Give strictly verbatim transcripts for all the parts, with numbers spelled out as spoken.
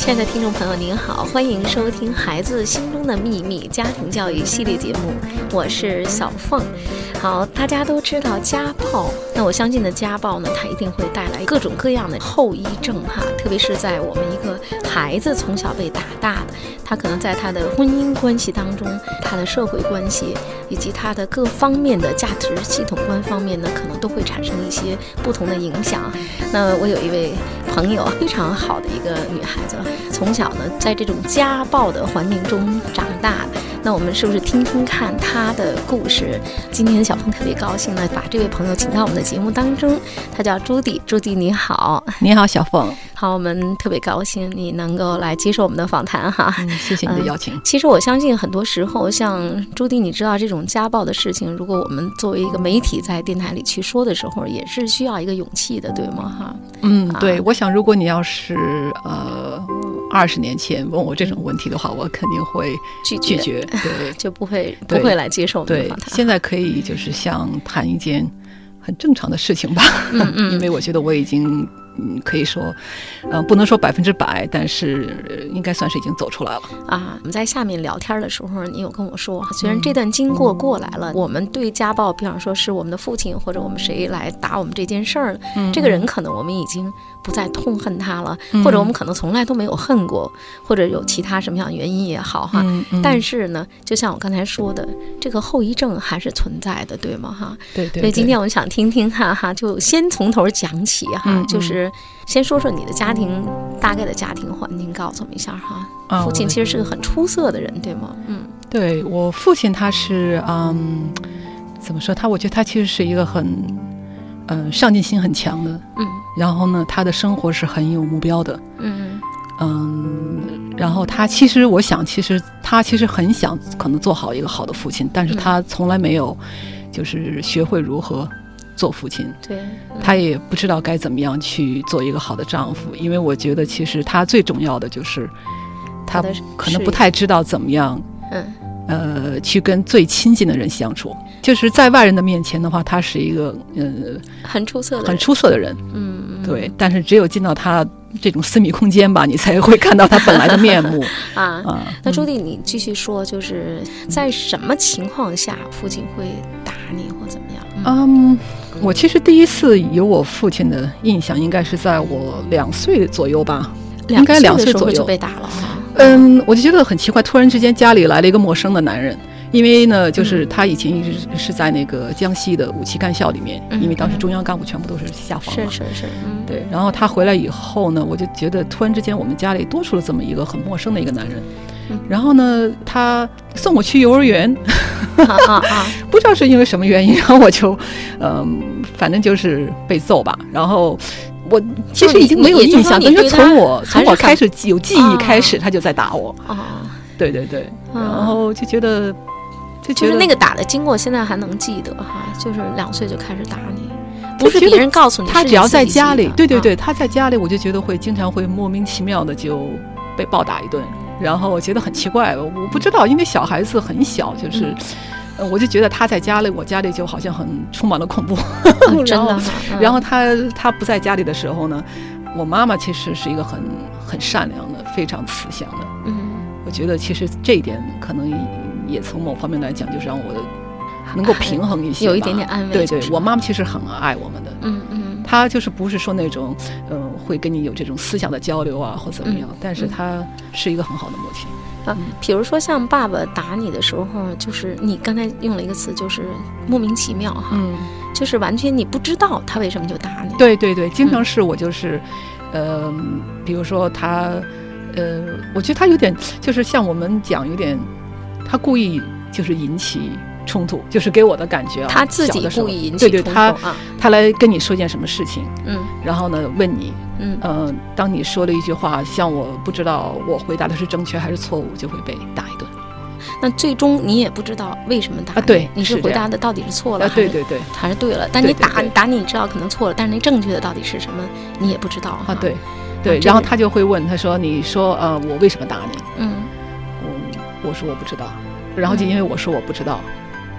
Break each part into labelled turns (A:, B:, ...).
A: 亲爱的听众朋友您好，欢迎收听孩子心中的秘密家庭教育系列节目，我是小凤。好，大家都知道家暴，那我相信的家暴呢，它一定会带来各种各样的后遗症哈，特别是在我们一个孩子从小被打大的，他可能在他的婚姻关系当中，他的社会关系以及他的各方面的价值系统观方面呢，可能都会产生一些不同的影响。那我有一位朋友非常好的一个女孩子，从小呢在这种家暴的环境中长大，那我们是不是听听看她的故事？今天小凤特别高兴呢，把这位朋友请到我们的节目当中，她叫朱迪。朱迪你好。
B: 你好小凤。
A: 好，我们特别高兴你能够来接受我们的访谈哈、
B: 嗯、谢谢你的邀请、
A: 嗯、其实我相信很多时候像朱迪你知道这种家暴的事情，如果我们作为一个媒体在电台里去说的时候，也是需要一个勇气的，对吗哈？
B: 嗯，对、啊、我想如果你要是呃二十年前问我这种问题的话，我肯定会拒绝，拒绝对，
A: 就不会不会来接受我们的访谈。
B: 对，现在可以就是像谈一件很正常的事情吧，
A: 嗯嗯
B: 因为我觉得我已经嗯可以说，呃，不能说百分之百，但是应该算是已经走出来了
A: 啊。我们在下面聊天的时候，你有跟我说，虽然这段经过过来了，嗯、我们对家暴，比方说是我们的父亲或者我们谁来打我们这件事儿，嗯、这个人可能我们已经不再痛恨他了，嗯、或者我们可能从来都没有恨过，或者有其他什么样的原因也好哈。嗯嗯、但是呢，就像我刚才说的，这个后遗症还是存在的，对吗？哈，
B: 对 对, 对。
A: 所以今天我想听听哈哈，就先从头讲起哈，嗯、就是。先说说你的家庭大概的家庭环境，告诉我们一下哈。啊、父亲其实是个很出色的人，对吗？嗯，
B: 对，我父亲他是嗯，怎么说他？我觉得他其实是一个很嗯、呃、上进心很强的，嗯，然后呢，他的生活是很有目标的，嗯嗯，然后他其实我想，其实他其实很想可能做好一个好的父亲，但是他从来没有就是学会如何做父亲，
A: 对、嗯，
B: 他也不知道该怎么样去做一个好的丈夫，因为我觉得其实他最重要的就是他可能不太知道怎么样，嗯，呃，去跟最亲近的人相处。就是在外人的面前的话，他是一个呃
A: 很出色的人
B: 很出色的人，
A: 嗯，
B: 对。但是只有进到他这种私密空间吧，你才会看到他本来的面目
A: 啊。啊那朱迪，你继续说，就是在什么情况下父亲会打你或怎么样？
B: 嗯。嗯我其实第一次有我父亲的印象，应该是在我两岁左右吧，应该两岁左右
A: 就被打了。
B: 嗯，我就觉得很奇怪，突然之间家里来了一个陌生的男人，因为呢，就是他以前一直是在那个江西的武器干校里面，嗯、因为当时中央干部全部都是下放嘛，
A: 是是是，嗯，
B: 对。然后他回来以后呢，我就觉得突然之间我们家里多出了这么一个很陌生的一个男人。嗯、然后呢，他送我去幼儿园，
A: 啊啊啊、
B: 不知道是因为什么原因，然后我就，嗯，反正就是被揍吧。然后我其实已经没有印象，但是从我从我开始有记忆开始，他就在打我。
A: 啊，
B: 对对对，然后就觉得，
A: 就觉得就是那个打的经过，现在还能记得哈，就是两岁就开始打你。不是别人告诉你，
B: 他只要在家里，对对对，他在家里，我就觉得会经常会莫名其妙的就被暴打一顿。然后我觉得很奇怪，我不知道，因为小孩子很小，就是，嗯、我就觉得他在家里，我家里就好像很充满了恐怖。
A: 哦、真的、
B: 嗯。然后他他不在家里的时候呢，我妈妈其实是一个很很善良的、非常慈祥的。嗯。我觉得其实这一点可能也从某方面来讲，就是让我能够平衡一些吧，
A: 有一点点安慰。
B: 对对，我妈妈其实很爱我们的。
A: 嗯嗯。
B: 他就是不是说那种，嗯、呃，会跟你有这种思想的交流啊，或怎么样，嗯、但是他是一个很好的母亲。
A: 啊，比如说像爸爸打你的时候，就是你刚才用了一个词，就是莫名其妙哈，嗯，就是完全你不知道他为什么就打你。
B: 对对对，经常是我就是，嗯、呃，比如说他，呃，我觉得他有点就是像我们讲有点，他故意就是引起冲突，就是给我的感觉啊，
A: 他自己故意引起冲突，
B: 对对，他、
A: 啊、
B: 他来跟你说件什么事情，
A: 嗯，
B: 然后呢问你，
A: 嗯，
B: 呃，当你说了一句话，像我不知道我回答的是正确还是错误，就会被打一顿。
A: 那最终你也不知道为什么打你，
B: 啊、对，
A: 你是回答的到底是错了，
B: 啊、对对对，
A: 还是对了？但你打对对对打你，你知道可能错了，但是那正确的到底是什么，你也不知道
B: 啊。对对，然后他就会问，他说：“你说呃，我为什么打你？”
A: 嗯，
B: 我我说我不知道，然后就因为我说我不知道。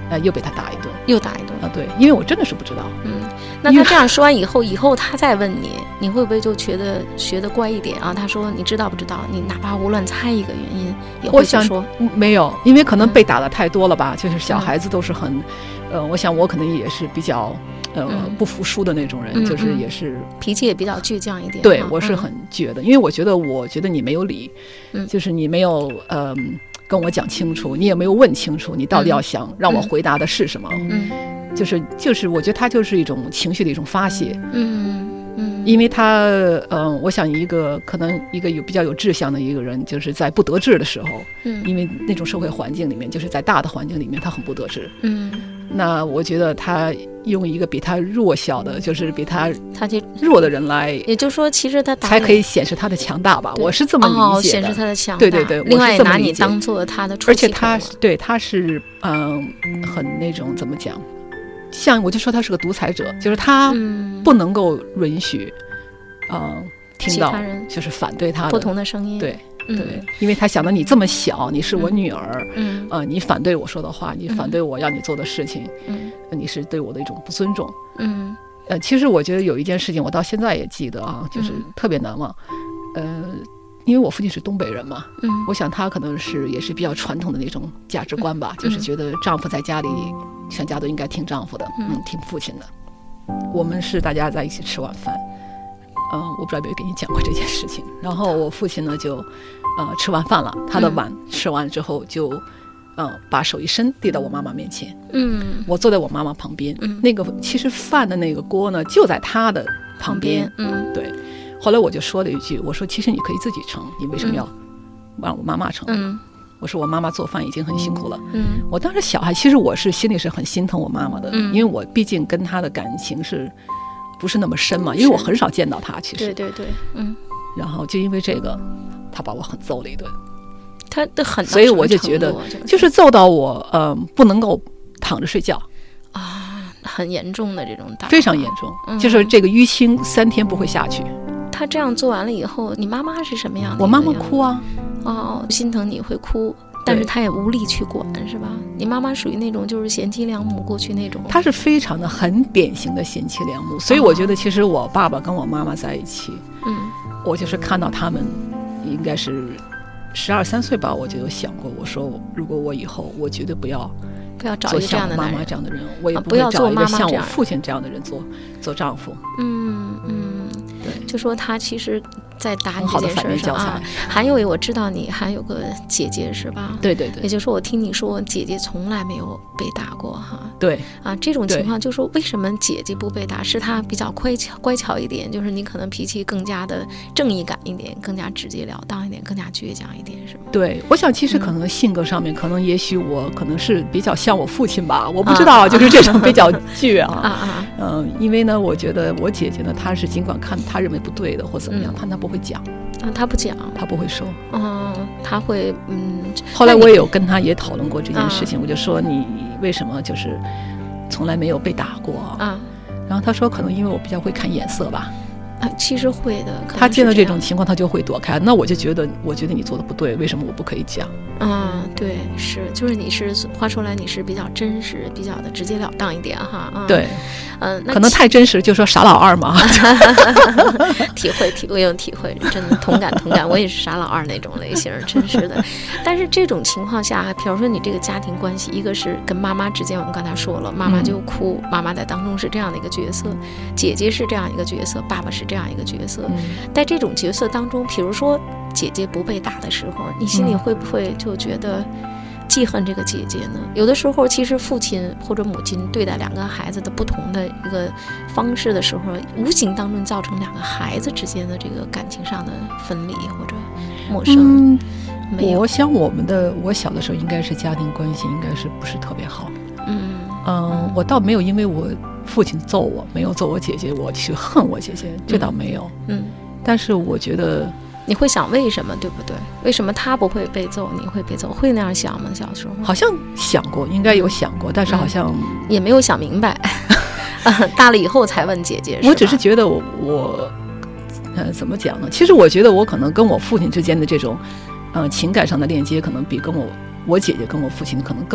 B: 呃，又被他打一顿，
A: 又打一顿
B: 啊，对，因为我真的是不知道。
A: 嗯，那他这样说完以后，以后他再问你，你会不会就觉得学得乖一点啊？他说你知道不知道？你哪怕胡乱猜一个原因，也会去说。
B: 我想没有，因为可能被打的太多了吧，嗯、就是小孩子都是很，呃，我想我可能也是比较。呃，嗯、不服输的那种人，嗯、就是也是
A: 脾气也比较倔强一点。
B: 对，我是很倔的，嗯、因为我觉得，我觉得你没有理，嗯、就是你没有呃跟我讲清楚，你也没有问清楚，你到底要想让我回答的是什么？嗯，就是就是，我觉得他就是一种情绪的一种发泄。嗯嗯，因为他呃，我想一个可能一个有比较有志向的一个人，就是在不得志的时候，嗯，因为那种社会环境里面，就是在大的环境里面，他很不得志。嗯。那我觉得他用一个比他弱小的，就是比他他就弱的人来，
A: 也就是说，其实他打
B: 才可以显示他的强大吧。我是这么理解的，
A: 哦、显示他的强大。
B: 对对对，
A: 另外也拿你当做他的出气口。
B: 而且他对他是嗯很那种怎么讲，像我就说他是个独裁者，就是他不能够允许嗯、呃、听到就是反对他的
A: 不同的声音。
B: 对。对，因为他想到你这么小，你是我女儿，嗯，呃，你反对我说的话，你反对我要你做的事情，嗯，你是对我的一种不尊重，嗯，呃，其实我觉得有一件事情，我到现在也记得啊，就是特别难忘，呃，因为我父亲是东北人嘛，嗯，我想他可能是也是比较传统的那种价值观吧，就是觉得丈夫在家里全家都应该听丈夫的，嗯，听父亲的。我们是大家在一起吃晚饭。嗯、呃，我不知道有没有跟你讲过这件事情。然后我父亲呢就，呃，吃完饭了，他的碗吃完之后就，呃，把手一伸递到我妈妈面前。嗯，我坐在我妈妈旁边。嗯，那个其实饭的那个锅呢就在他的旁边。嗯，对。后来我就说了一句，我说其实你可以自己盛，你为什么要让我妈妈盛？嗯，我说我妈妈做饭已经很辛苦了。嗯，我当时小孩，其实我是心里是很心疼我妈妈的，嗯、因为我毕竟跟她的感情是。不是那么深嘛，因为我很少见到他，其实
A: 对对对，嗯，
B: 然后就因为这个，他把我很揍了一顿，
A: 他的很，
B: 所以我就觉得，就是揍到我，呃，不能够躺着睡觉
A: 啊，很严重的这种打，
B: 非常严重，嗯、就是这个淤青三天不会下去。
A: 他这样做完了以后，你妈妈是什么样的？
B: 我妈妈哭啊，
A: 哦，心疼你会哭。但是他也无力去管，是吧？你妈妈属于那种就是贤妻良母过去那种，
B: 她是非常的很典型的贤妻良母，所以我觉得其实我爸爸跟我妈妈在一起，嗯，我就是看到他们应该是十二三岁吧，我就有想过，我说如果我以后我绝对不要
A: 不要找一个这样的
B: 妈妈这样的人，我也不会找一个像我父亲这样的人做做丈夫。
A: 嗯嗯，对，就说他其实。在打你这件事上啊，还有我知道你还有个姐姐是吧？
B: 对对对，
A: 也就是说我听你说姐姐从来没有被打过哈。
B: 对
A: 啊，这种情况就是说为什么姐姐不被打？是她比较乖巧乖巧一点，就是你可能脾气更加的正义感一点，更加直截了当一点，更加倔强一点，是吗？
B: 对，我想其实可能性格上面，嗯、可能也许我可能是比较像我父亲吧，我不知道，啊、就是这种比较倔啊啊啊嗯、呃，因为呢，我觉得我姐姐呢，她是尽管看她认为不对的或怎么样，但、嗯、她不会讲。
A: 啊，他不讲，
B: 他不会说，
A: 嗯，他会，嗯。
B: 后来我也有跟他也讨论过这件事情，啊、我就说你为什么就是从来没有被打过啊？然后他说可能因为我比较会看眼色吧。
A: 啊，其实会的。
B: 他见到这种情况，他就会躲开。那我就觉得，我觉得你做的不对，为什么我不可以讲？
A: 嗯，对，是，就是你是话说来，你是比较真实，比较的直截了当一点哈。嗯、
B: 对，
A: 嗯、呃，
B: 可能太真实，就说傻老二嘛。
A: 体会体会有体会，真的同感同感。我也是傻老二那种类型，真是的。但是这种情况下，比如说你这个家庭关系，一个是跟妈妈之间，我们刚才说了，妈妈就哭，嗯、妈妈在当中是这样的一个角色，姐姐是这样一个角色，爸爸是这样一个角色。嗯、在这种角色当中，比如说姐姐不被打的时候，你心里会不会就觉得记恨这个姐姐呢？有的时候其实父亲或者母亲对待两个孩子的不同的一个方式的时候，无形当中造成两个孩子之间的这个感情上的分离或者陌生。嗯、没有，
B: 我想我们的我小的时候应该是家庭关系应该是不是特别好。嗯嗯、呃，我倒没有因为我父亲揍我，没有揍我姐姐，我去恨我姐姐，这倒没有。嗯，但是我觉得
A: 你会想为什么，对不对？为什么他不会被揍，你会被揍？会那样想吗？小时候
B: 好像想过，应该有想过，但是好像、
A: 嗯、也没有想明白。大了以后才问姐姐。
B: 我只是觉得我，我呃，怎么讲呢？其实我觉得我可能跟我父亲之间的这种，呃，情感上的链接，可能比跟我我姐姐跟我父亲可能更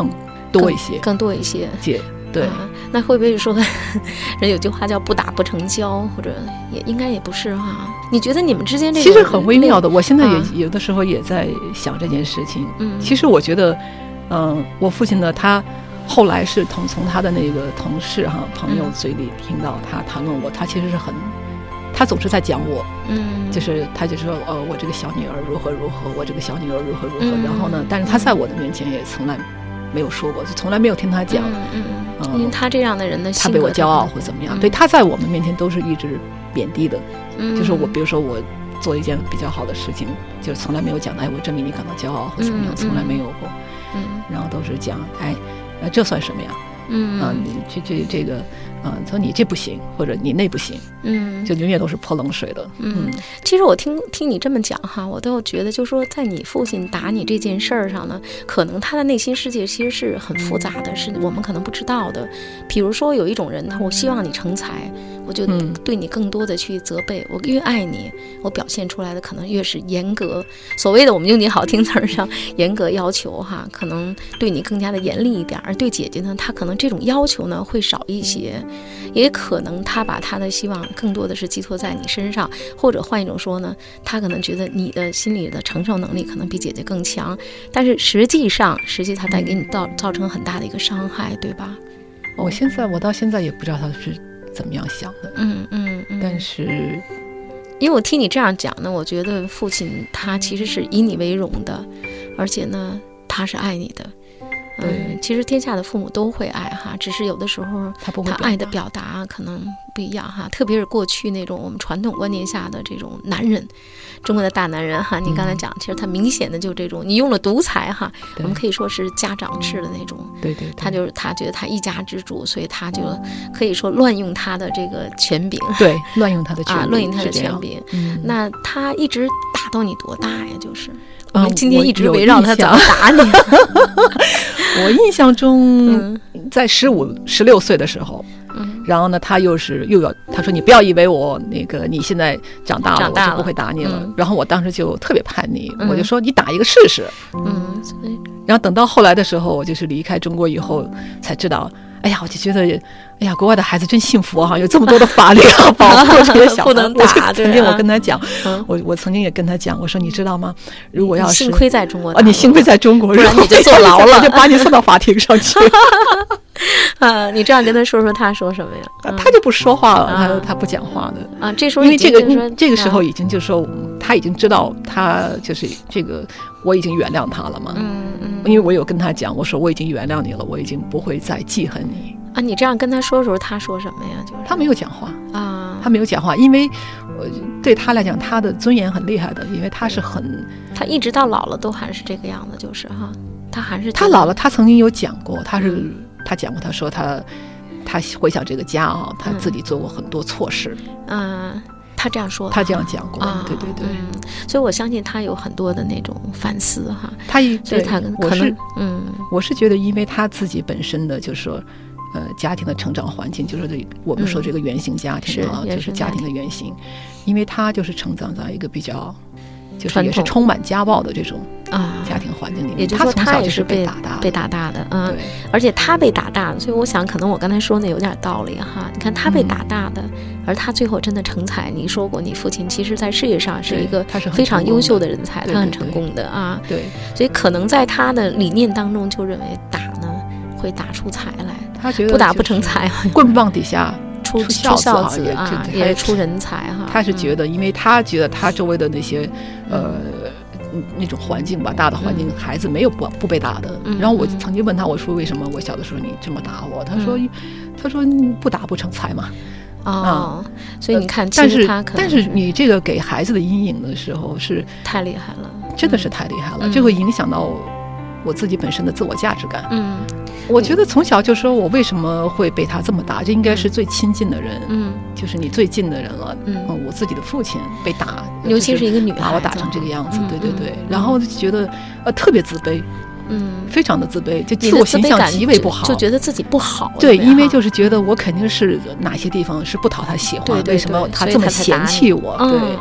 B: 多一些，
A: 更多一些。
B: 姐，对、
A: 啊，那会不会说人有句话叫不打不成交，或者也应该也不是哈？你觉得你们之间这个
B: 其实很微妙的，我现在也、
A: 啊、
B: 有的时候也在想这件事情。
A: 嗯，
B: 其实我觉得，嗯、呃，我父亲呢，他后来是从从他的那个同事哈朋友嘴里听到他谈论我，他其实是很。他总是在讲我，
A: 嗯，
B: 就是他就说，呃，我这个小女儿如何如何，我这个小女儿如何如何。
A: 嗯、
B: 然后呢，但是他在我的面前也从来没有说过，就从来没有听他讲。
A: 嗯嗯嗯，因为他这样的人的性格，
B: 他被我骄傲或怎么样，
A: 嗯、
B: 对，他在我们面前都是一直贬低的。
A: 嗯，
B: 就是我，比如说我做一件比较好的事情，就从来没有讲，哎，我证明你感到骄傲或怎么样，
A: 嗯、
B: 从来没有过。
A: 嗯，
B: 然后都是讲，哎，呃，这算什么呀？
A: 嗯
B: 啊，你这这这个，啊，说你这不行，或者你那不行，
A: 嗯，
B: 就永远都是泼冷水的。
A: 嗯，其实我听听你这么讲哈，我都觉得，就是说，在你父亲打你这件事儿上呢，可能他的内心世界其实是很复杂的，是我们可能不知道的。比如说，有一种人，他我希望你成才，我就对你更多的去责备。我越爱你，我表现出来的可能越是严格。所谓的我们用你好听词儿上严格要求哈，可能对你更加的严厉一点，而对姐姐呢，她可能这种要求呢会少一些，也可能他把他的希望更多的是寄托在你身上，或者换一种说呢，他可能觉得你的心理的承受能力可能比姐姐更强，但是实际上，实际他带给你造造成很大的一个伤害，对吧？
B: 我现在我到现在也不知道他是怎么样想的，
A: 嗯嗯嗯，
B: 但是
A: 因为我听你这样讲呢，我觉得父亲他其实是以你为荣的，而且呢，他是爱你的。嗯，其实天下的父母都会爱哈，只是有的时候
B: 他不会，
A: 他爱的表达可能不一样哈。特别是过去那种我们传统观念下的这种男人，中国的大男人哈，你刚才讲，嗯、其实他明显的就这种，你用了独裁哈，我们可以说是家长制的那种。
B: 对 对, 对，
A: 他就是他觉得他一家之主，所以他就可以说乱用他的这个权柄。
B: 对，乱用他的权柄
A: 啊，乱用他的权柄。
B: 嗯，
A: 那他一直打到你多大呀？就是。
B: 我
A: 们今天一直围绕他怎么打你。
B: 我印象中，在十五、十六岁的时候，嗯，然后呢，他又是又要他说你不要以为我那个你现在长大了，
A: 长大了
B: 我就不会打你了。
A: 嗯、
B: 然后我当时就特别叛逆，
A: 嗯、
B: 我就说你打一个试试。
A: 嗯，
B: 然后等到后来的时候，我就是离开中国以后才知道。哎呀，我就觉得，哎呀，国外的孩子真幸福哈、啊，有这么多的法律啊，保护这些小孩。
A: 不能打。
B: 曾经我跟他讲，
A: 嗯、
B: 我我曾经也跟他讲，我说你知道吗？如果要是
A: 幸亏在中国
B: 啊，你幸亏在中国，
A: 不然你就坐牢了，
B: 我就把你送到法庭上去。
A: 啊，你这样跟他说说，他说什么呀？
B: 嗯、他就不说话了，他、啊、他不讲话的
A: 啊。这时候
B: 因为这个这个
A: 时
B: 候已经就是说，他已经知道他就是这个，我已经原谅他了嘛。
A: 嗯嗯。
B: 因为我有跟他讲，我说我已经原谅你了，我已经不会再记恨你。
A: 啊，你这样跟他说的时候，他说什么呀？就是
B: 他没有讲话
A: 啊，
B: 他没有讲话，因为呃，对他来讲，他的尊严很厉害的，因为他是很，
A: 他一直到老了都还是这个样子，就是哈，他还是
B: 他老了，他曾经有讲过，他是、嗯、他讲过，他说他他回想这个家啊，他自己做过很多错事，
A: 嗯。嗯他这样说，
B: 他这样讲过，
A: 啊、
B: 对对对、
A: 嗯，所以我相信他有很多的那种反思哈。
B: 他一，
A: 所以他可能，嗯，
B: 我是觉得，因为他自己本身的就是说，呃，家庭的成长环境，就是这我们说这个原型家庭啊，
A: 嗯、
B: 就是家庭的原型，因为他就是成长在一个比较，就是也是充满家暴的这种啊家庭环境里面，
A: 也就是说
B: 他
A: 也是
B: 被打大
A: 被打大的，嗯，
B: 对，
A: 而且他被打大的，所以我想可能我刚才说的有点道理哈。你看他被打大的。嗯，而他最后真的成才，你说过你父亲其实在事业上是一个非常优秀的人才，他很成功的啊。
B: 对，
A: 所以可能在他的理念当中就认为打呢会打出才来，
B: 他觉得
A: 不打不成才，
B: 棍棒底下
A: 出
B: 孝子
A: 孝子啊，也出人才哈。
B: 他是觉得，因为他觉得他周围的那些呃。那种环境吧，大的环境，嗯、孩子没有不不被打的。
A: 嗯、
B: 然后我曾经问他，我说为什么我小的时候你这么打我？他说，嗯、他说不打不成才嘛。
A: 哦，嗯、所以你看，
B: 但是
A: 他可
B: 但是你这个给孩子的阴影的时候是
A: 太厉害了，
B: 真的是太厉害了，
A: 嗯、
B: 这会影响到我自己本身的自我价值感。
A: 嗯。
B: 我觉得从小就说我为什么会被他这么打，这应该是最亲近的人，
A: 嗯，
B: 就是你最近的人了，
A: 嗯，
B: 嗯我自己的父亲被打，
A: 尤其是一个女孩，
B: 把我打成这个样子，
A: 嗯、
B: 对对对，
A: 嗯、
B: 然后就觉得呃特别自卑，
A: 嗯，
B: 非常的自卑，就自我形象极为不好，
A: 就觉得自己不好，
B: 对，因为就是觉得我肯定是哪些地方是不讨他喜欢，
A: 对对对，
B: 为什么他这么嫌弃我，
A: 对，
B: 嗯，
A: 嗯，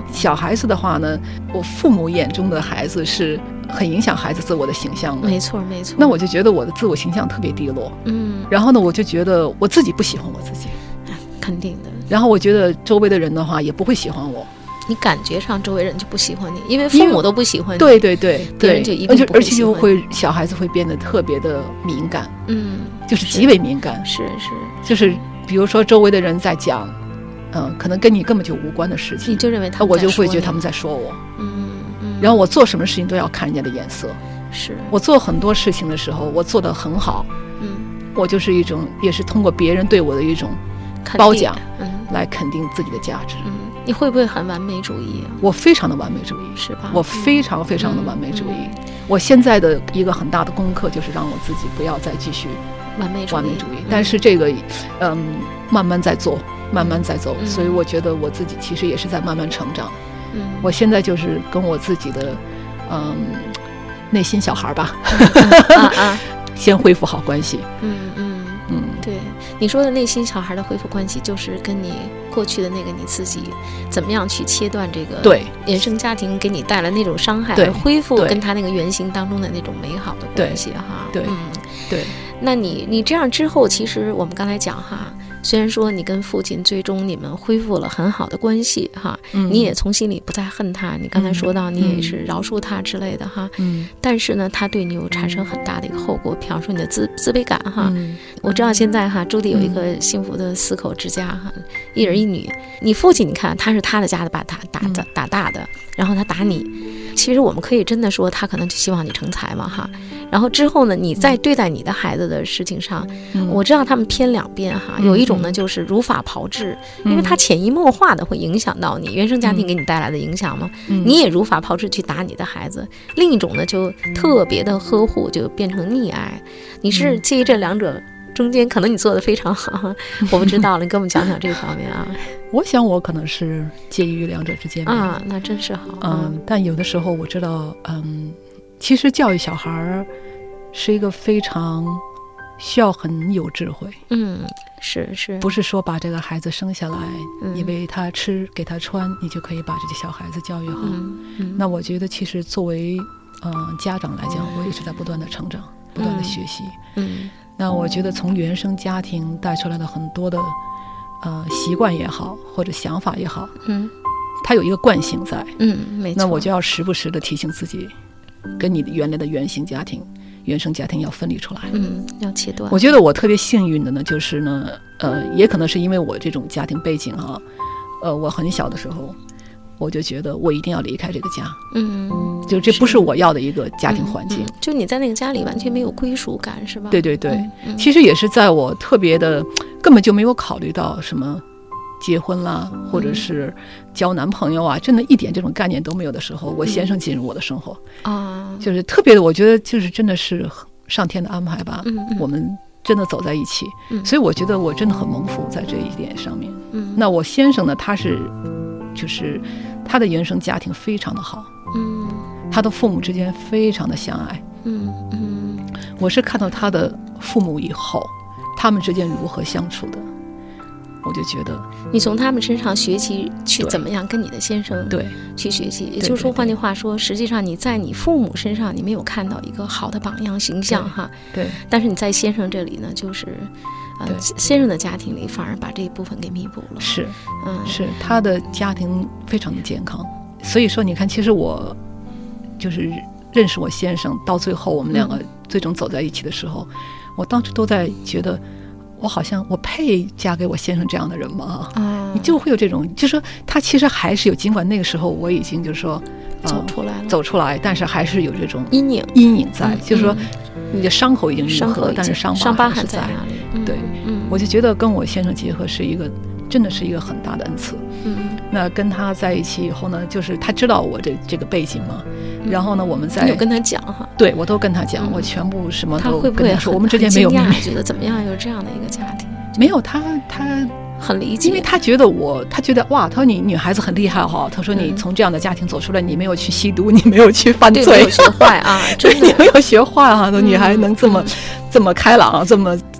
B: 小孩子的话呢，我父母眼中的孩子是很影响孩子自我的形象的。
A: 没错没错。
B: 那我就觉得我的自我形象特别低落。
A: 嗯。
B: 然后呢，我就觉得我自己不喜欢我自己。
A: 肯定的。
B: 然后我觉得周围的人的话也不会喜欢我。
A: 你感觉上周围人就不喜欢你，因为父母都不喜欢你。
B: 对对对，
A: 别人就一定不会喜欢你。
B: 而且就会小孩子会变得特别的敏感。
A: 嗯。
B: 就是极为敏感。
A: 是是。
B: 就是比如说周围的人在讲。嗯，可能跟你根本就无关的事情，
A: 你就认为他们在说你，
B: 我就会觉得他们在说我。
A: 嗯嗯。
B: 然后我做什么事情都要看人家的眼色。
A: 是。
B: 我做很多事情的时候，我做得很好。
A: 嗯。
B: 我就是一种，也是通过别人对我的一种褒奖，嗯，来肯定自己的价值。
A: 嗯。你会不会很完美主义啊？
B: 我非常的完美主义，
A: 是吧？
B: 我非常非常的完美主义。嗯嗯、我现在的一个很大的功课就是让我自己不要再继续
A: 完美主义。
B: 完美主义，但是这个，嗯，慢慢在做。慢慢在走、嗯、所以我觉得我自己其实也是在慢慢成长。
A: 嗯，
B: 我现在就是跟我自己的嗯内心小孩吧、
A: 啊啊、
B: 先恢复好关系。
A: 嗯嗯嗯，对，你说的内心小孩的恢复关系就是跟你过去的那个你自己怎么样去切断这个
B: 对
A: 原生家庭给你带来那种伤害，而恢复跟他那个原型当中的那种美好的关系哈。
B: 对，
A: 嗯，
B: 对。
A: 那你你这样之后，其实我们刚才讲哈，虽然说你跟父亲最终你们恢复了很好的关系哈、嗯，你也从心里不再恨他，你刚才说到你也是饶恕他之类的哈，
B: 嗯，
A: 但是呢，他对你有产生很大的一个后果，比方说你的自自卑感哈、嗯。我知道现在哈，朱迪有一个幸福的四口之家哈，嗯、一儿一女。你父亲你看他是他的家的把他打打打大的，然后他打你，其实我们可以真的说他可能就希望你成才嘛哈。然后之后呢，你在对待你的孩子的事情上，嗯、我知道他们偏两边哈，有一种呢就是如法炮制，嗯、因为他潜移默化的会影响到你原生家庭给你带来的影响嘛，嗯、你也如法炮制去打你的孩子。另一种呢就特别的呵护，就变成溺爱。你是介于这两者中间，可能你做的非常好，我不知道了，你跟我们讲讲这方面啊。
B: 我想我可能是介于两者之间
A: 啊，那真是好。
B: 嗯，但有的时候我知道，嗯。其实教育小孩是一个非常需要很有智慧。
A: 嗯，是是，
B: 不是说把这个孩子生下来，
A: 嗯、
B: 因为他吃给他穿，你就可以把这个小孩子教育好。
A: 嗯嗯、
B: 那我觉得其实作为嗯、呃、家长来讲，我也是在不断的成长，不断的学习。
A: 嗯，
B: 那我觉得从原生家庭带出来的很多的呃习惯也好，或者想法也好，
A: 嗯，
B: 它有一个惯性在。
A: 嗯，没错。
B: 那我就要时不时的提醒自己。跟你的原来的原型家庭、原生家庭要分离出来，
A: 嗯，要切断。
B: 我觉得我特别幸运的呢，就是呢，呃，也可能是因为我这种家庭背景哈、啊，呃，我很小的时候，我就觉得我一定要离开这个家，
A: 嗯，
B: 就这不是我要的一个家庭环境，
A: 嗯嗯、就你在那个家里完全没有归属感，是吧？
B: 对对对，
A: 嗯嗯、
B: 其实也是在我特别的，根本就没有考虑到什么。结婚啦，或者是交男朋友啊，真的一点这种概念都没有的时候，我先生进入我的生活
A: 啊、
B: 嗯，就是特别的，我觉得就是真的是上天的安排吧。
A: 嗯嗯、
B: 我们真的走在一起、
A: 嗯，
B: 所以我觉得我真的很蒙福在这一点上面。
A: 嗯，
B: 那我先生呢，他是就是他的原生家庭非常的好，
A: 嗯，
B: 他的父母之间非常的相爱，
A: 嗯嗯，
B: 我是看到他的父母以后，他们之间如何相处的。我就觉得
A: 你从他们身上学习去怎么样跟你的先生
B: 对
A: 去学习，也就是说换句话说，实际上你在你父母身上你没有看到一个好的榜样形象哈，
B: 对，
A: 但是你在先生这里呢，就是呃先生的家庭里反而把这一部分给弥补了，
B: 是，
A: 嗯，
B: 是他的家庭非常的健康，所以说你看，其实我就是认识我先生到最后我们两个最终走在一起的时候，嗯、我当时都在觉得。我好像我配嫁给我先生这样的人吗？
A: 啊，
B: 你就会有这种，就是说他其实还是有，尽管那个时候我已经就是说、
A: 呃、走出来了，
B: 走出来，但是还是有这种
A: 阴影
B: 阴影在，
A: 嗯、
B: 就是说你的伤口已经愈合，但是
A: 伤
B: 疤
A: 疤
B: 还是在。
A: 嗯、
B: 对、
A: 嗯，
B: 我就觉得跟我先生结合是一个，真的是一个很大的恩赐。
A: 嗯，
B: 那跟他在一起以后呢，就是他知道我这这个背景嘛。然后呢，我们在
A: 你有跟他讲哈？
B: 对，我都跟他讲，
A: 嗯、
B: 我全部什么
A: 都
B: 跟他说。他会不会我们之间没有秘密？
A: 觉得怎么样有这样的一个家庭？
B: 没有，他他
A: 很理解，
B: 因为他觉得我，他觉得哇，他说你女孩子很厉害哈，他说你从这样的家庭走出来，嗯、你没有去吸毒，你没有去犯罪，
A: 没有学坏啊，
B: 对，你没有学坏哈，说你还能这么、嗯、这么开朗，这么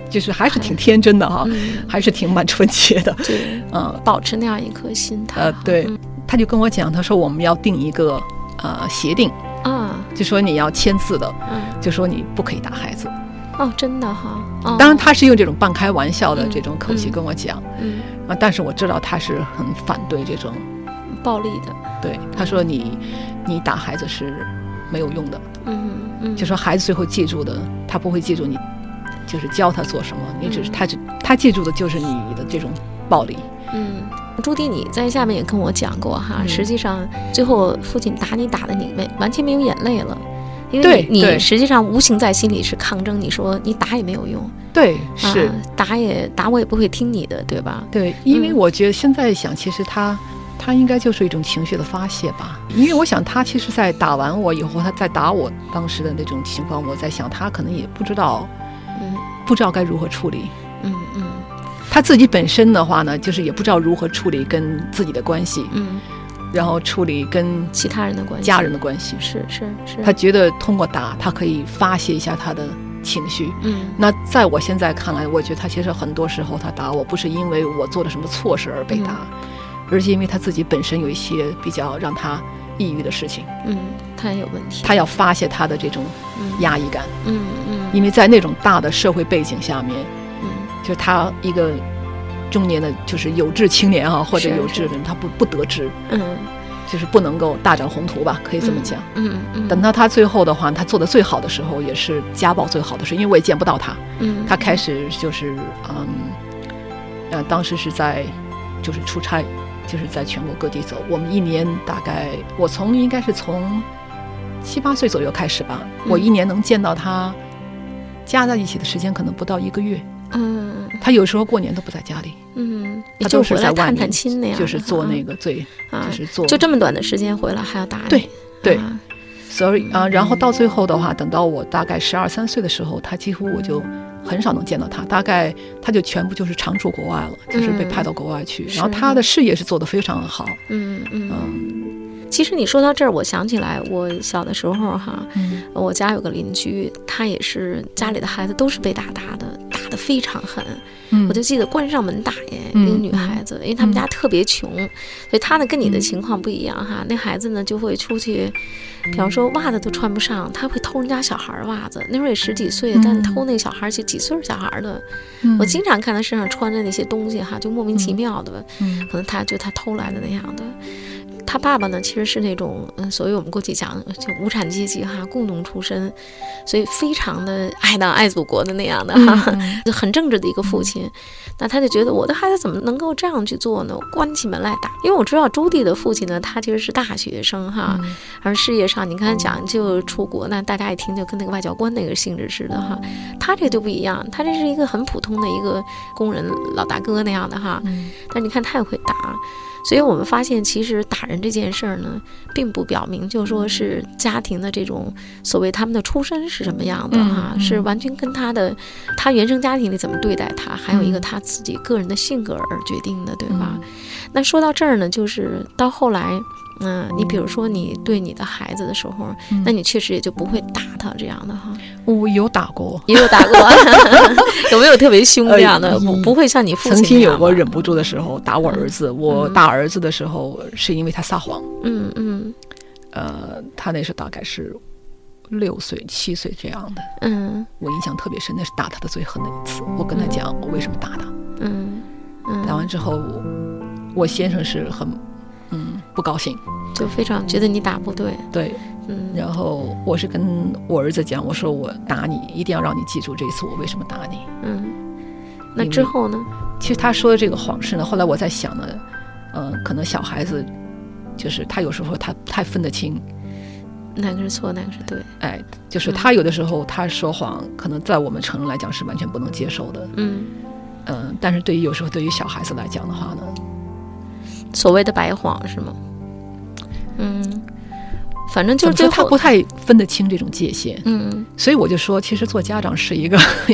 B: 就是还是挺天真的哈，嗯、还是挺蛮纯洁的。
A: 对，嗯，保持那样一颗心态。
B: 呃，对，嗯、他就跟我讲，他说我们要定一个呃协定啊，就说你要签字的，嗯，就说你不可以打孩子。
A: 哦，真的哈。哦、
B: 当然，他是用这种半开玩笑的这种口气跟我讲，嗯，嗯啊，但是我知道他是很反对这种
A: 暴力的。
B: 对，他说你你打孩子是没有用的，嗯嗯，就说孩子最后记住的，他不会记住你就是教他做什么，你只是他只他记住的就是你的这种暴力。
A: 嗯，朱迪，你在下面也跟我讲过哈，嗯、实际上最后父亲打你打的你没完全没有眼泪了。因为你你实际上无形在心里是抗争，你说你打也没有用，
B: 对，是、
A: 啊、打也打我也不会听你的，对吧？
B: 对，因为我觉得现在想，其实他、嗯、他应该就是一种情绪的发泄吧。因为我想他其实在打完我以后，他在打我当时的那种情况，我在想他可能也不知道，嗯，不知道该如何处理，嗯嗯，他自己本身的话呢，就是也不知道如何处理跟自己的关系，嗯。然后处理跟
A: 其他人的关系、
B: 家人的关系，
A: 是是是。
B: 他觉得通过打，他可以发泄一下他的情绪。嗯，那在我现在看来，我觉得他其实很多时候他打我不是因为我做了什么错事而被打，嗯、而是因为他自己本身有一些比较让他抑郁的事情。
A: 嗯，他也有问题。
B: 他要发泄他的这种压抑感。嗯嗯。因为在那种大的社会背景下面，嗯，就是他一个。中年的就是有志青年啊，或者有志人，他不不得志，嗯，就是不能够大展宏图吧，可以这么讲。嗯 嗯, 嗯。等到他最后的话，他做的最好的时候，也是家暴最好的时候，因为我也见不到他。嗯。他开始就是嗯，呃，当时是在就是出差，就是在全国各地走。我们一年大概，我从应该是从七八岁左右开始吧，嗯、我一年能见到他加在一起的时间可能不到一个月。嗯，他有时候过年都不在家里，嗯，他都是在外面
A: 探探亲那样，
B: 就是做那个最，啊、就是做
A: 就这么短的时间回来还要打你，
B: 对对，啊所以啊，然后到最后的话，等到我大概十二三岁的时候，他几乎我就很少能见到他，大概他就全部就是常驻国外了，就是被派到国外去，嗯、然后他的事业是做得非常的好，嗯嗯。
A: 嗯其实你说到这儿，我想起来，我小的时候哈，嗯、我家有个邻居，他也是家里的孩子都是被打打的，打得非常狠。嗯、我就记得关上门打耶，嗯、一个女孩子，因为他们家特别穷，嗯、所以她呢跟你的情况不一样哈。那孩子呢就会出去，比方说袜子都穿不上，他会偷人家小孩袜子，那时候也十几岁，嗯、但偷那小孩就几岁小孩的。嗯、我经常看他身上穿着那些东西哈，就莫名其妙的，嗯、可能他就他偷来的那样的。他爸爸呢，其实是那种，嗯，所谓我们过去讲就无产阶级哈，工农出身，所以非常的爱党爱祖国的那样的哈，嗯、就很正直的一个父亲。嗯、那他就觉得我的孩子怎么能够这样去做呢？关起门来打。因为我知道朱棣的父亲呢，他其实是大学生哈，嗯、而事业上你看讲就出国，那大家一听就跟那个外交官那个性质似的哈。他这就不一样，他这是一个很普通的一个工人老大哥那样的哈，嗯、但你看他也会打。所以我们发现其实打人这件事儿呢，并不表明就说是家庭的这种所谓他们的出身是什么样的哈，嗯、是完全跟他的他原生家庭里怎么对待他，还有一个他自己个人的性格而决定的，对吧？嗯、那说到这儿呢，就是到后来嗯、呃，你比如说你对你的孩子的时候，嗯、那你确实也就不会打他这样的哈。
B: 我有打过，
A: 也有打过，有没有特别凶这样的？不、呃、不会像你父亲
B: 曾经有过忍不住的时候打我儿子。嗯、我打儿子的时候是因为他撒谎。嗯嗯。呃，他那时候大概是六岁七岁这样的。嗯。我印象特别深，那是打他的最狠的一次。我跟他讲我为什么打他。嗯嗯。打完之后，我先生是很。嗯，不高兴，
A: 就非常觉得你打不对。
B: 对，嗯，然后我是跟我儿子讲，我说我打你，一定要让你记住这一次我为什么打你。嗯，
A: 那之后呢？
B: 其实他说的这个谎事呢，后来我在想呢，嗯、呃，可能小孩子就是他有时候他太分得清，
A: 哪个是错，哪个是对。
B: 哎，就是他有的时候他说谎，嗯、可能在我们成人来讲是完全不能接受的。嗯嗯、呃，但是对于有时候对于小孩子来讲的话呢。
A: 所谓的白谎是吗？嗯，反正就是
B: 他不太分得清这种界限。嗯，所以我就说，其实做家长是一个要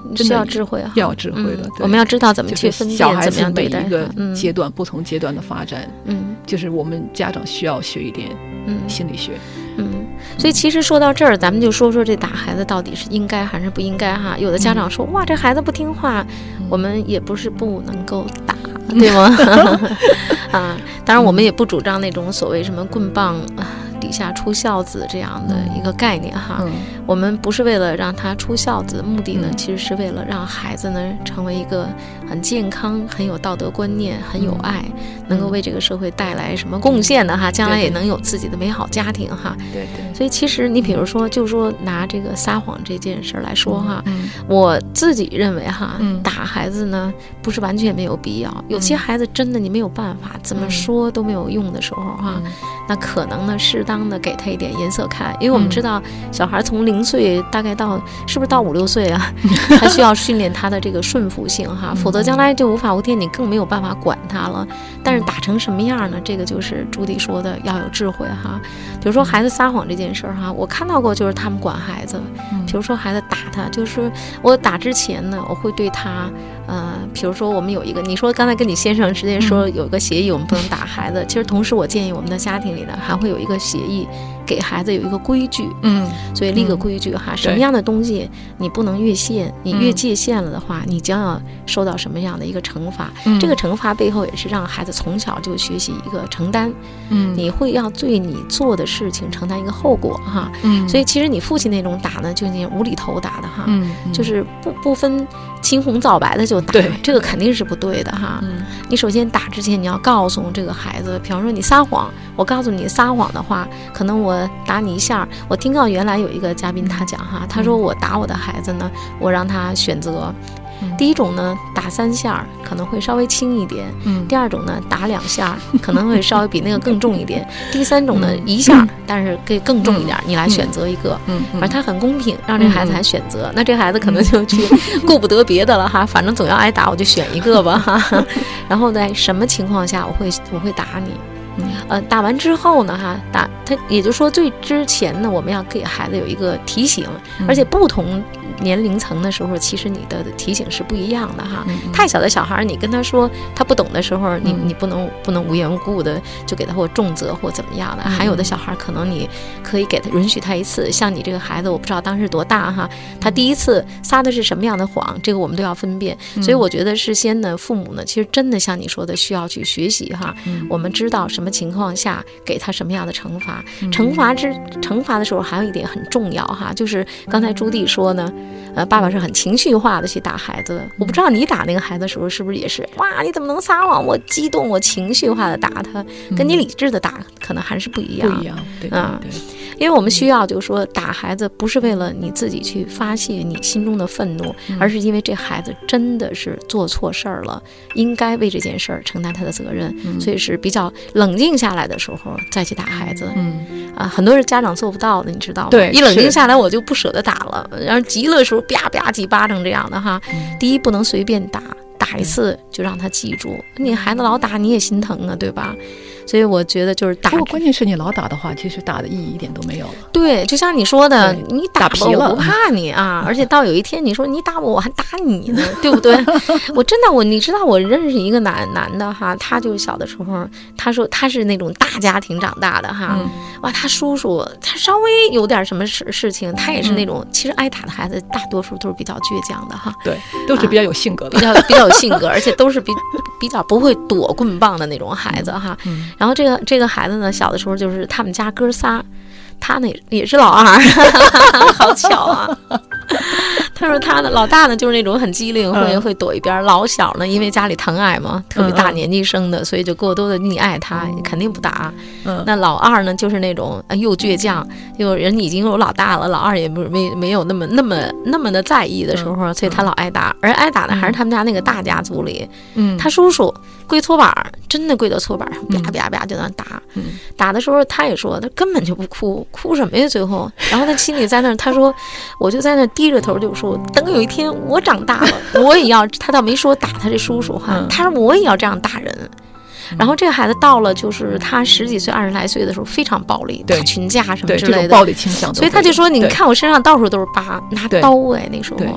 B: 真的
A: 需要智慧啊，
B: 要有智慧的、嗯。
A: 我们要知道怎么去分辨，
B: 就是、
A: 怎么样对待
B: 每一个阶段、嗯、不同阶段的发展，嗯，就是我们家长需要学一点心理学。
A: 嗯，所以其实说到这儿，咱们就说说这打孩子到底是应该还是不应该哈。有的家长说，嗯、哇，这孩子不听话、嗯，我们也不是不能够打，对吗？啊，当然我们也不主张那种所谓什么棍棒底下出孝子这样的一个概念哈、嗯。我们不是为了让他出孝子，目的呢、嗯、其实是为了让孩子呢成为一个很健康、很有道德观念、很有爱、嗯，能够为这个社会带来什么贡献的哈，将来也能有自己的美好家庭哈。
B: 对对。
A: 所以其实你比如说，就说拿这个撒谎这件事来说哈、嗯，我自己认为哈、嗯，打孩子呢不是完全没有必要。有些孩子真的你没有办法，怎么说都没有用的时候哈、嗯，那可能呢适当的给他一点颜色看，因为我们知道小孩从零岁大概到是不是到五六岁啊，他需要训练他的这个顺服性哈，否则将来就无法无天，你更没有办法管他了。但是打成什么样呢？这个就是朱迪说的要有智慧哈。比如说孩子撒谎这件事儿哈，我看到过，就是他们管孩子，比如说孩子打他，就是我打之前呢，我会对他，呃，比如说我们有一个，你说刚才跟你先生直接说有一个协议，我们不能打孩子。其实同时我建议我们的家庭里呢，还会有一个协议，给孩子有一个规矩，嗯，所以立个规矩哈，什么样的东西你不能越线，你越界限了的话，你将要受到什么样的一个惩罚？这个惩罚背后也是让孩子从小就学习一个承担，嗯，你会要对你做的事情承担一个后果哈，嗯，所以其实你父亲那种打呢，就那无厘头打的哈，嗯，就是不不分青红皂白的就打，这个肯定是不对的哈。嗯，你首先打之前你要告诉这个孩子，比方说你撒谎，我告诉你撒谎的话，可能我打你一下，我听到原来有一个嘉宾他讲哈，他说我打我的孩子呢，我让他选择。第一种呢，打三下可能会稍微轻一点，嗯，第二种呢，打两下可能会稍微比那个更重一点，第三种呢，一下但是可以更重一点，你来选择一个，嗯，而他很公平，让这孩子还选择，那这孩子可能就去顾不得别的了哈，反正总要挨打，我就选一个吧哈。然后在什么情况下我会我会打你？呃，打完之后呢，哈，打他，也就是说最之前呢，我们要给孩子有一个提醒，而且不同年龄层的时候，其实你的提醒是不一样的哈。嗯、太小的小孩，你跟他说他不懂的时候，你你不能不能无缘无故的就给他或重责或怎么样的。嗯、还有的小孩，可能你可以给他允许他一次，像你这个孩子，我不知道当时多大哈，他第一次撒的是什么样的谎，这个我们都要分辨。嗯、所以我觉得事先呢，父母呢，其实真的像你说的，需要去学习哈。嗯、我们知道什么情况下给他什么样的惩罚，嗯、惩罚之惩罚的时候还有一点很重要哈，就是刚才朱棣说呢，呃，爸爸是很情绪化的去打孩子，我不知道你打那个孩子的时候是不是也是哇，你怎么能撒谎？我激动，我情绪化的打他，跟你理智的打可能还是不一样，
B: 不一样，对对对。
A: 因为我们需要就是说打孩子不是为了你自己去发泄你心中的愤怒，嗯、而是因为这孩子真的是做错事儿了，应该为这件事儿承担他的责任，嗯、所以是比较冷静下来的时候再去打孩子。嗯啊，很多人家长做不到的，你知道吗？
B: 对，
A: 一冷静下来我就不舍得打了，然后急了的时候啪啪几巴掌这样的哈。嗯、第一不能随便打，打一次就让他记住，你孩子老打你也心疼啊，对吧？所以我觉得就是打，
B: 不过关键是你老打的话，其实打的意义一点都没有了。
A: 对，就像你说的，你打
B: 皮了，
A: 我不怕你啊，而且到有一天你说你打我，我还打你呢，对不对？我真的我，你知道我认识一个男男的哈，他就小的时候，他说他是那种大家庭长大的哈，嗯、哇，他叔叔他稍微有点什么事事情，他也是那种，嗯、其实挨打的孩子大多数都是比较倔强的哈，
B: 对，都是比较有性格的，
A: 啊、比较比较有性格，而且都是比比较不会躲棍棒的那种孩子哈。嗯然后这个这个孩子呢，小的时候就是他们家哥仨，他呢也是老二，好巧啊！他说他呢，老大呢就是那种很机灵，会会躲一边；老小呢，因为家里疼爱嘛，特别大年纪生的，所以就过多的溺爱他，肯定不打。那老二呢，就是那种又倔强，又人已经有老大了，老二也没没没有那么那么那么的在意的时候，所以他老挨打。而挨打的还是他们家那个大家族里，嗯，他叔叔跪搓板，真的跪到搓板上，啪啪啪就那打。打的时候他也说，他根本就不哭，哭什么呀？最后，然后他心里在那儿，他说，我就在那低着头就说，等有一天我长大了，我也要。他倒没说打他这叔叔哈，他说我也要这样打人。然后这个孩子到了就是他十几岁二十来岁的时候非常暴力，打群架什么之类的，
B: 暴力倾向，
A: 所以他就说你看我身上到处都是疤，拿刀哎那时候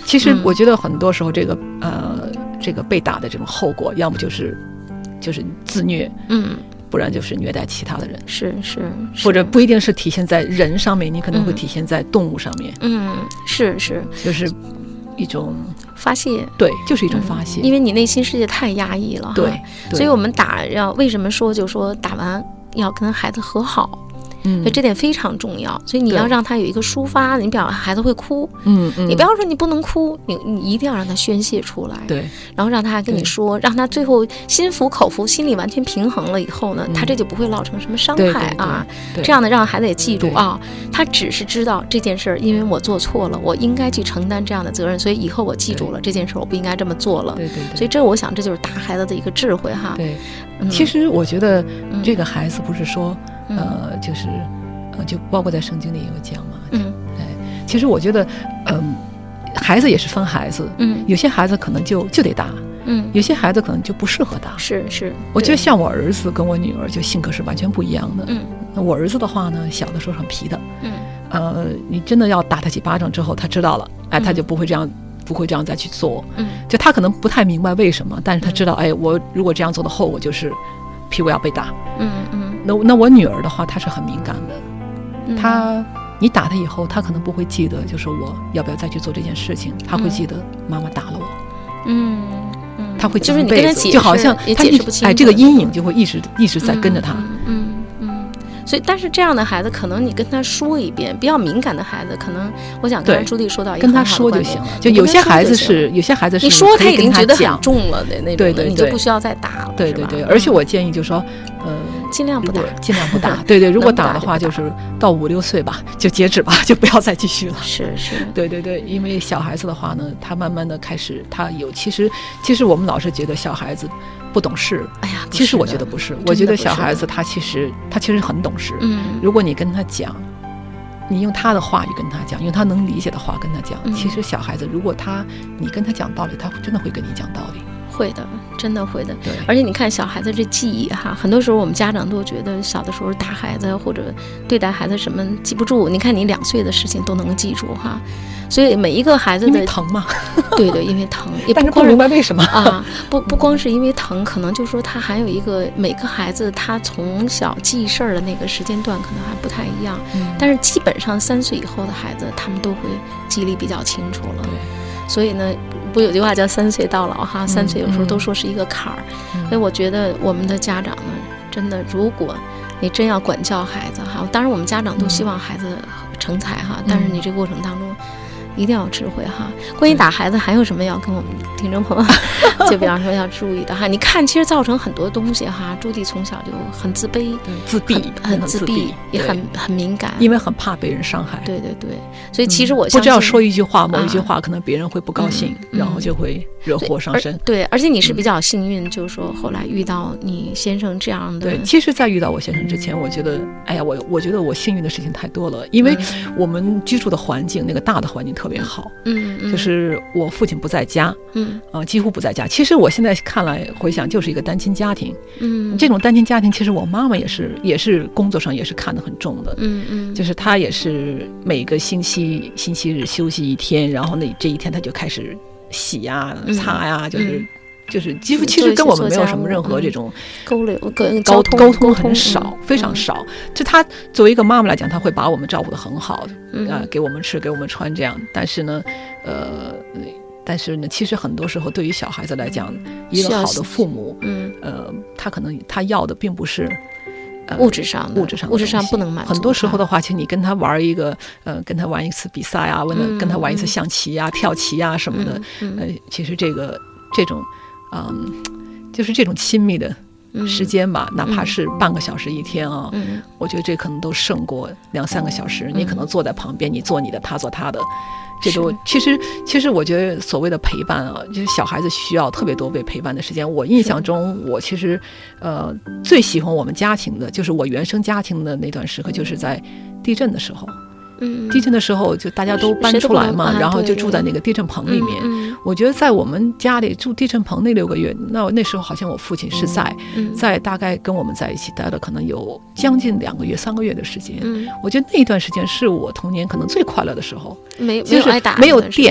B: 其实我觉得很多时候这个、嗯、呃这个被打的这种后果，要么就是就是自虐，嗯，不然就是虐待其他的人，
A: 是是，
B: 或者不一定是体现在人上面，你可能会体现在动物上面，
A: 嗯，是是，
B: 就是一种
A: 发泄，
B: 对，就是一种发泄，
A: 嗯、因为你内心世界太压抑了，
B: 对，对，
A: 所以我们打要为什么说就说打完要跟孩子和好。嗯，所以这点非常重要，所以你要让他有一个抒发，你比方孩子会哭，嗯嗯，你不要说你不能哭，你你一定要让他宣泄出来，
B: 对，
A: 然后让他跟你说，让他最后心服口服，心里完全平衡了以后呢，嗯、他这就不会造成什么伤害啊，
B: 对对对对，
A: 这样的让孩子也记住啊，他只是知道这件事儿，因为我做错了，我应该去承担这样的责任，所以以后我记住了这件事，我不应该这么做了，
B: 对对对，
A: 所以这我想这就是打孩子的一个智慧哈，
B: 对，嗯、其实我觉得这个孩子不是说，嗯、呃，就是。呃，就包括在圣经里也有讲嘛，嗯，哎，其实我觉得，嗯、呃，孩子也是分孩子，嗯，有些孩子可能就就得打，嗯，有些孩子可能就不适合打，
A: 是是，
B: 我觉得像我儿子跟我女儿就性格是完全不一样的，
A: 嗯，
B: 那我儿子的话呢，小的时候很皮的，嗯，呃，你真的要打他几巴掌之后，他知道了，哎，他就不会这样。不会这样再去做，嗯，就他可能不太明白为什么，但是他知道，哎，我如果这样做的后果就是屁股要被打，嗯嗯，那那我女儿的话，她是很敏感的。他，你打他以后，他可能不会记得，就是我要不要再去做这件事情，他会记得妈妈打了我，嗯嗯，他会记一辈子，就好像他一哎，这个阴影就会一直一直在跟着他，
A: 嗯嗯，所以但是这样的孩子，可能你跟他说一遍，比较敏感的孩子，可能我想刚才朱莉说到一个
B: 跟他说就行了，就有些孩子是有些孩子是
A: 你说他已经觉得很重了的那种，
B: 对对，
A: 你就不需要再打了，
B: 对对对，而且我建议就是说，呃。
A: 尽量不打，
B: 尽量不打。对对，如果打的话，就是到五六岁吧，就截止吧，就不要再继续了。
A: 是是，
B: 对对对，因为小孩子的话呢，他慢慢的开始，他有其实其实我们老是觉得小孩子不懂事，
A: 哎呀，
B: 其实我觉得不是，我觉得小孩子他其实他其实很懂事。嗯，如果你跟他讲，你用他的话语跟他讲，用他能理解的话跟他讲，嗯、其实小孩子如果他你跟他讲道理，他真的会跟你讲道理。
A: 会的，真的会的。而且你看小孩子这记忆哈，很多时候我们家长都觉得小的时候打孩子或者对待孩子什么记不住，你看你两岁的事情都能记住哈。所以每一个孩子的
B: 因为疼嘛，
A: 对对，因为疼，也
B: 但是不明白为什么
A: 啊，不不光是因为疼，可能就说他还有一个每个孩子他从小记事儿的那个时间段可能还不太一样，嗯、但是基本上三岁以后的孩子他们都会记忆力比较清楚了。
B: 对，
A: 所以呢。不有句话叫三岁到老哈，三岁有时候都说是一个坎儿，嗯、所以我觉得我们的家长呢，真的，如果你真要管教孩子哈，当然我们家长都希望孩子成才哈，嗯、但是你这个过程当中一定要有智慧哈。关于打孩子还有什么要跟我们听众朋友就比方说要注意的哈？你看，其实造成很多东西哈。朱棣从小就很自卑、
B: 自闭、
A: 很自闭，也很很敏感，
B: 因为很怕被人伤害。
A: 对对对，所以其实我相信
B: 不知道说一句话，某一句话可能别人会不高兴，
A: 嗯、
B: 然后就会惹祸上身。
A: 对，而且你是比较幸运，就是说后来遇到你先生这样的。
B: 对，其实，在遇到我先生之前，我觉得，哎呀，我我觉得我幸运的事情太多了，因为我们居住的环境，那个大的环境特别好。嗯。就是我父亲不在家，嗯，呃，几乎不在家。其实我现在看来回想，就是一个单亲家庭，嗯，这种单亲家庭，其实我妈妈也是，也是工作上也是看得很重的，嗯嗯，就是她也是每个星期星期日休息一天，然后那这一天她就开始洗呀、擦呀，就是。就是几乎其实跟我们没有什么任何这种
A: 沟流
B: 跟沟通沟通很少，非常少。就她作为一个妈妈来讲，她会把我们照顾得很好，啊，给我们吃，给我们穿这样。但是呢，呃，但是呢，其实很多时候对于小孩子来讲，一个好的父母，嗯，呃，他可能他要的并不是。
A: 呃、物质上
B: 物质上
A: 物质上不能满足。
B: 很多时候的话，其实你跟他玩一个，呃，跟他玩一次比赛啊，问、嗯、跟他玩一次象棋啊、嗯、跳棋啊什么的，嗯嗯、呃，其实这个这种。嗯，就是这种亲密的时间吧，嗯、哪怕是半个小时一天啊，嗯、我觉得这可能都胜过两三个小时。嗯、你可能坐在旁边，你做你的，他做他的，这都其实其实我觉得所谓的陪伴啊，就是小孩子需要特别多被陪伴的时间。我印象中，我其实呃最喜欢我们家庭的，就是我原生家庭的那段时刻，就是在地震的时候。嗯，地震的时候就大家都搬出来嘛，然后就住在那个地震棚里面。嗯、我觉得在我们家里住地震棚那六个月，那那时候好像我父亲是在，嗯、在大概跟我们在一起待了可能有将近两个月、三个月的时间。嗯、我觉得那一段时间是我童年可能最快乐的时候。
A: 没
B: 就是
A: 没有挨打，
B: 没有电，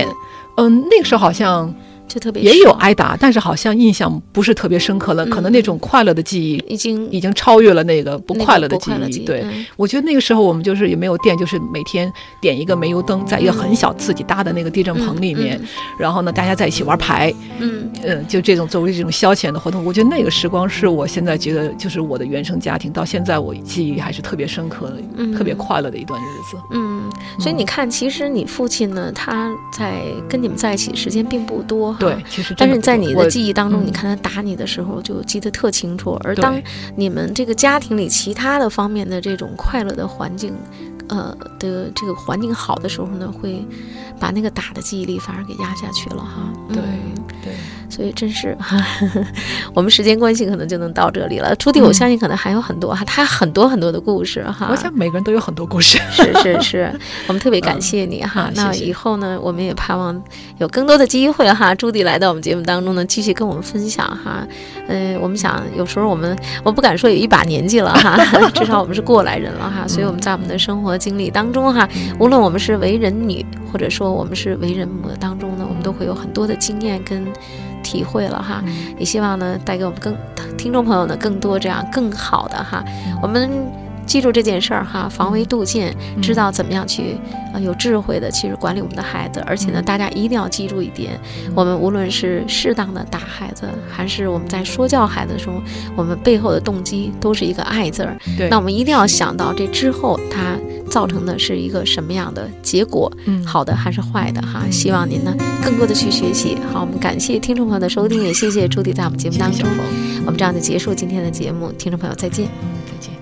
B: 嗯，那个时候好像
A: 就特别
B: 也有挨打，但是好像印象不是特别深刻了，嗯、可能那种快乐的记忆
A: 已经
B: 已经超越了那个不快乐的记忆。
A: 那个、记忆
B: 对、
A: 嗯，
B: 我觉得那个时候我们就是也没有电，就是每天点一个煤油灯，在一个很小自己搭的那个地震棚里面，嗯嗯、然后呢大家在一起玩牌，嗯，呃，就这种作为这种消遣的活动，我觉得那个时光是我现在觉得就是我的原生家庭到现在我记忆还是特别深刻的、嗯、特别快乐的一段日子。
A: 嗯，所以你看，其实你父亲呢，他在跟你们在一起时间并不多哈，
B: 对，其实
A: 但是在你的记忆当中，你看他打你的时候就记得特清楚，而当你们这个家庭里其他的方面的这种快乐的环境，呃的这个环境好的时候呢，会把那个打的记忆力反而给压下去了哈。
B: 对、
A: 嗯、
B: 对，
A: 所以真是哈呵呵，我们时间关系可能就能到这里了。朱迪，我相信可能还有很多哈，他很多很多的故事哈。
B: 我想每个人都有很多故事。
A: 是是是，我们特别感谢你哈。嗯、那以后呢，我们也盼望有更多的机会哈，朱迪来到我们节目当中呢，继续跟我们分享哈。嗯、呃，我们想有时候我们我不敢说有一把年纪了哈，至少我们是过来人了哈，所以我们在我们的生活经历当中哈，无论我们是为人女，或者说我们是为人母当中呢，我们都会有很多的经验跟体会了哈，也希望呢带给我们更听众朋友呢更多这样更好的哈，我们记住这件事儿哈，防微杜渐，知道怎么样去呃有智慧的其实管理我们的孩子，而且呢大家一定要记住一点，我们无论是适当的打孩子，还是我们在说教孩子的时候，我们背后的动机都是一个爱字儿，那我们一定要想到这之后它造成的是一个什么样的结果，嗯，好的还是坏的哈，希望您呢更多的去学习。好，我们感谢听众朋友的收听，也谢谢朱迪在我们节目当中，我们这样就结束今天的节目，听众朋友再见。
B: 再见。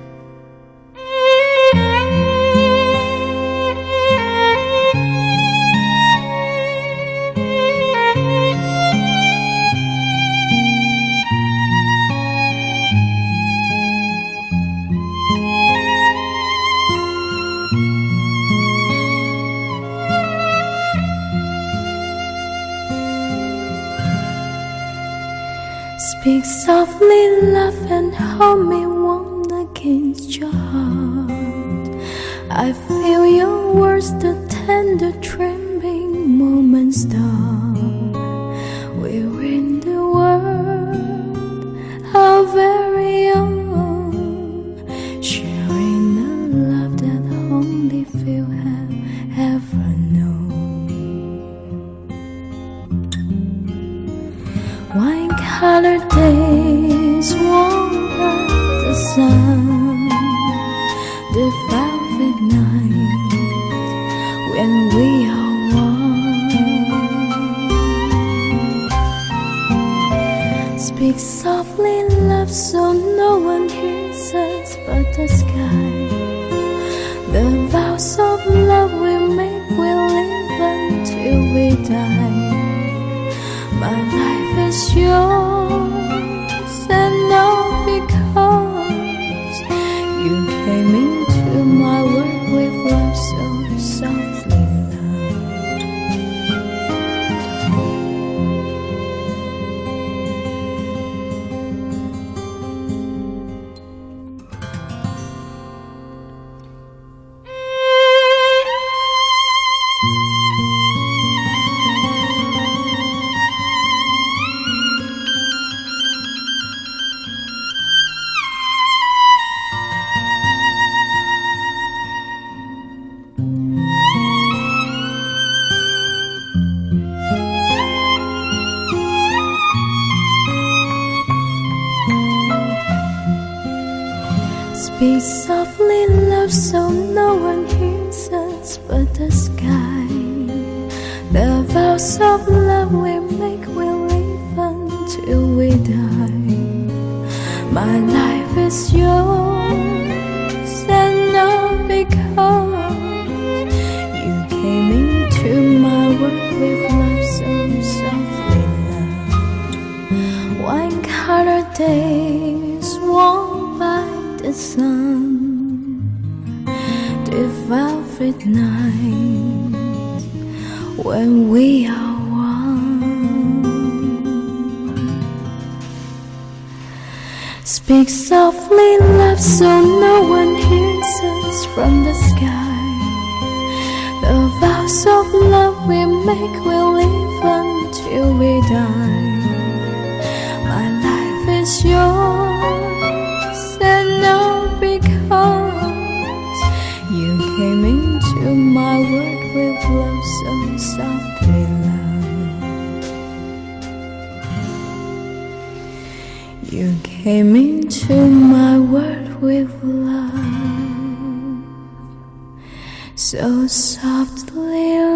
C: Speak softly, love, and hold me warm against your heart. I feel your words, the tender trembling moments start. We're in the world, our very own, sharing a love that only few have ever known. Wine-colored days warmed by the sun, the velvet night when we are one. Speak softly, love, so no one hears us but the sky. The vows of love we make will live until we die. My life is yours, and all because you came into my world with love so softly, love. Speak softly, love, so no one hears us but the sky. The vows of love we make will live until we die. My life is yours, and all because you came into my world with love so softly, love. Wine-colored days warmed by the sun, the velvet night when we are one. Speak softly, love, so no one hears us from the sky. The vows vows of love we make will live until we die. My life is yours, and now because you came into my world with love so softly, love. You came into my world with love so softly.